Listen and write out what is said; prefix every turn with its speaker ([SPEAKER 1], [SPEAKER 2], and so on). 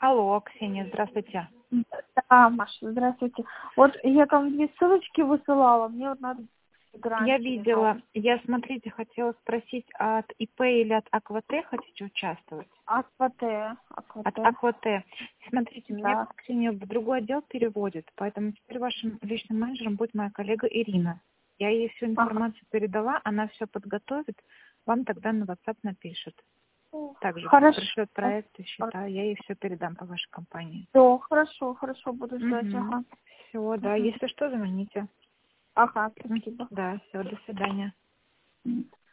[SPEAKER 1] Алло, Ксения, здравствуйте.
[SPEAKER 2] Да, Маша, здравствуйте. Вот я там 2 ссылочки высылала, мне вот надо
[SPEAKER 1] Я
[SPEAKER 2] грантики.
[SPEAKER 1] видела, смотрите, хотела спросить, от ИП или от АКВТ хотите участвовать?
[SPEAKER 2] АКВТ.
[SPEAKER 1] От АКВТ. Смотрите, меня,
[SPEAKER 2] Да.
[SPEAKER 1] Ксения, в другой отдел переводит, поэтому теперь вашим личным менеджером будет моя коллега Ирина. Я ей всю информацию передала, она все подготовит, вам тогда на WhatsApp напишет. Также
[SPEAKER 2] Хорошо.
[SPEAKER 1] пришлет проекты, счета, я ей все передам по вашей компании.
[SPEAKER 2] Все, хорошо, буду ждать. Ага.
[SPEAKER 1] Все, да, если что, звоните.
[SPEAKER 2] Ага, спасибо.
[SPEAKER 1] Да, все, до свидания.